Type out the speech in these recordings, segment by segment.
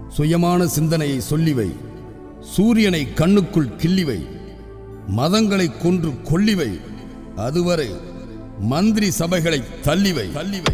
சுயமான சிந்தனையை சொல்லிவை. சூரியனை கண்ணுக்குள் கிள்ளிவை. மதங்களை கொன்று கொல்லிவை. அதுவரை மந்திரி சபைகளை தள்ளிவை.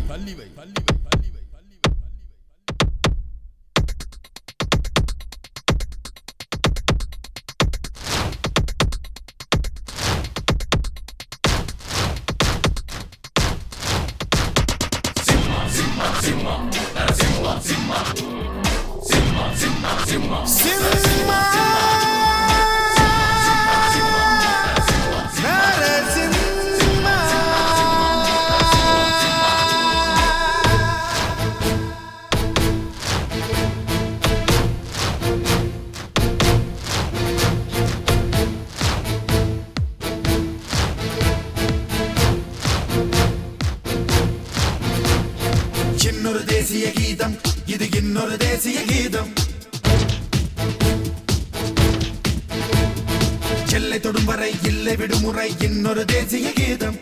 இன்னொரு தேசிய கீதம், இது இன்னொரு தேசிய கீதம். எல்லை தொடும் வரை இல்லை விடுமுறை, இன்னொரு தேசிய கீதம்.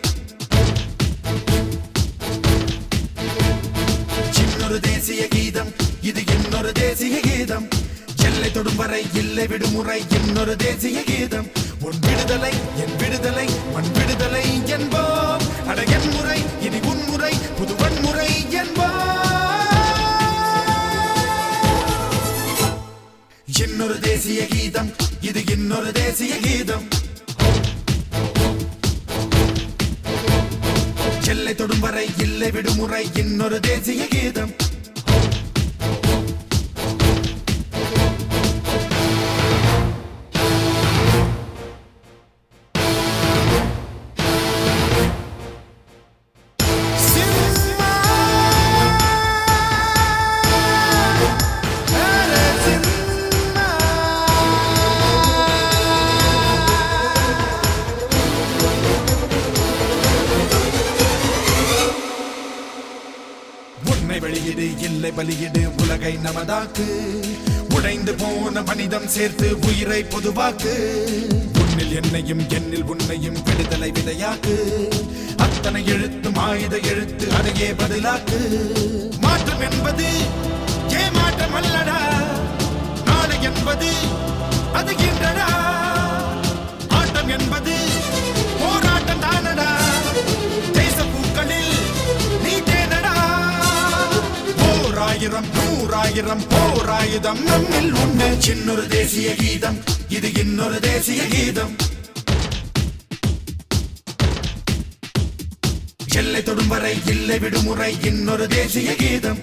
இன்னொரு தேசிய கீதம், இது இன்னொரு தேசிய கீதம். எல்லை தொடும் வரை இல்லை விடுமுறை, இன்னொரு தேசிய கீதம். உன் விடுதலை என் விடுதலை, மண் விடுதலை என்போம். அட என் முறை இனி உன்முறை, புது வன்முறை என்போம். இன்னொரு தேசிய கீதம், இது இன்னொரு தேசிய கீதம். எல்லை தொடும் வரை இல்லை விடுமுறை, இன்னொரு தேசிய கீதம். வெளியிடு இல்லை பலியிடு, உலகை நமதாக்கு. உடைந்து போன மனிதம் சேர்த்து உயிரை பொதுவாக்கு. உன்னில் என்னையும் என்னில் உன்னையும் விடுதலை விதையாக்கு. அத்தனை எழுத்தும் ஆயுத எழுத்து, அதையே பதிலாக்கு. மாற்றம் என்பது ஏமாற்றம் அல்லடா, நாளை என்பது அது என்றடா. ஆட்டம் என்பது போராட்டம் தானடா, தேச பூக்களில் நீ தேனடா. ஆயிரம் நூறாயிரம் போராயுதம் நம்மில் உண்டு. இன்னொரு தேசிய கீதம், இது இன்னொரு தேசிய கீதம். எல்லை தொடும் வரை இல்லை விடுமுறை, இன்னொரு தேசிய கீதம்.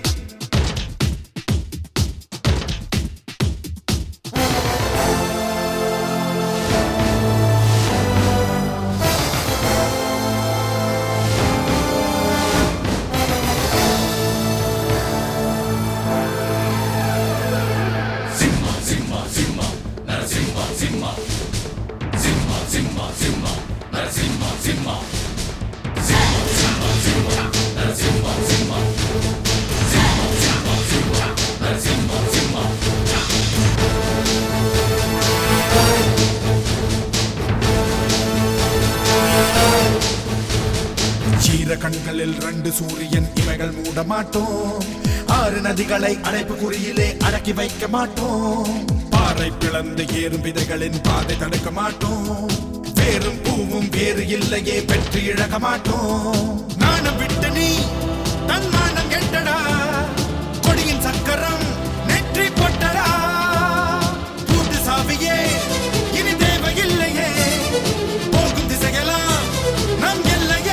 கண்களில் 2 சூரியன், இவைகள் மூட மாட்டோம். 6 நதிகளை அடைப்பு குறியிலே அடக்கி வைக்க மாட்டோம். பாறை பிளந்து ஏறும் விதைகளின் பாதை தடுக்க மாட்டோம். வேறும் பூவும் வேறு இல்லையே பெற்று இழக்க மாட்டோம். நாணம் விட்டு நீ தன்மானம் கெட்டடா, கொடியின் சக்கரம் நெற்றி பொட்டடா. பூட்டு சாவியே இனி தேவையில்லையே, போகும் திசையெல்லாம் நம் எல்லையே.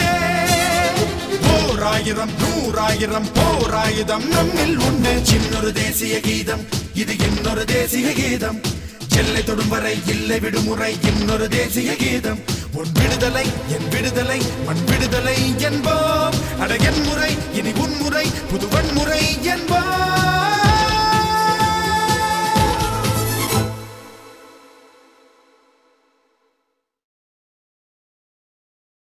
ஆயிரம் நூறாயிரம் போராயுதம் நம்மில் உண்டு. இன்னொரு தேசிய கீதம், இது இன்னொரு தேசிய கீதம். எல்லை தொடும் வரை இல்லை விடுமுறை, இன்னொரு தேசிய கீதம். உன் விடுதலை என் விடுதலை, மண் விடுதலை என்போம். அட என் முறை இனி உன்முறை, புது வன்முறை என்போம்.